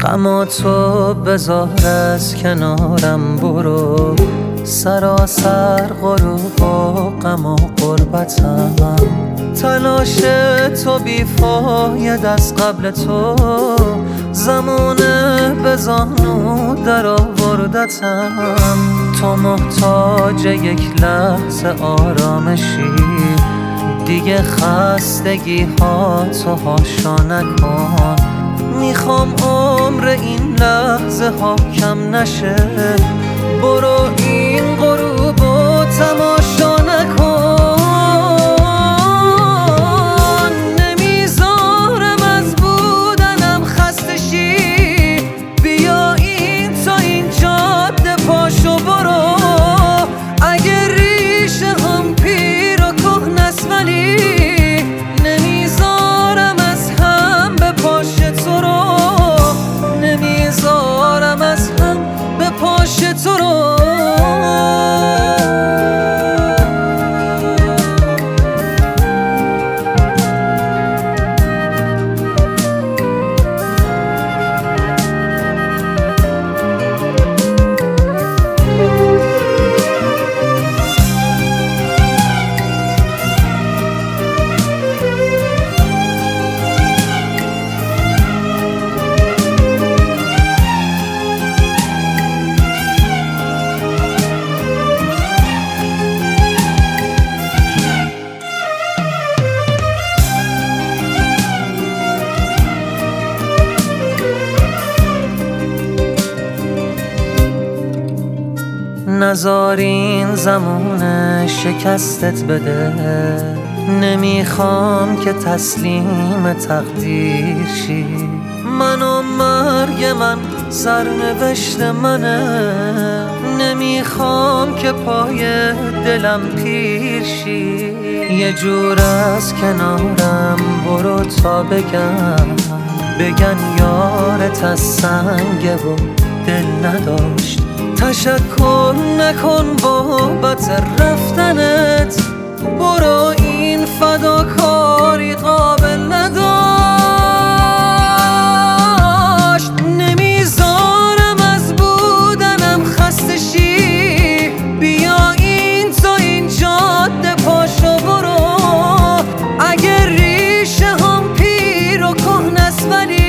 غماتو بذار از کنارم برو، سراسر غروب و غم و غربتم. تلاش تو بیفاید از قبل تو، زمانه به زانو در آوردتم. تو محتاج یک لحظه آرامشی، دیگه خستگی ها تو هاشا نکن. میخوام عمر این لحظه ها کم نشه، برو این غروبو تماشا نکن. نمیذارم از بودنم خسته شی، بیا این تا این جاده پاشو برو. اگه ریشه هم پیر و کهنست ولی نمیذارم از هم به پاش تو رو، نمیذارم از هم به پاش تو رو. نذار این زمونه شکستت بده، نمیخوام که تسلیم تقدیر شی. من و مرگ من سرنوشت منه، نمیخوام که پای دلم پیر شی. یه جور از کنارم برو تا بگن یارت از سنگه و دل نداشت. تشکر نکن بابت رفتنت، برو این فداکاری قابل نداشت. نمیذارم از بودنم خسته شی، بیا این تا این جاده پاشو برو. اگه ریشه هم پیر و کهنست ولی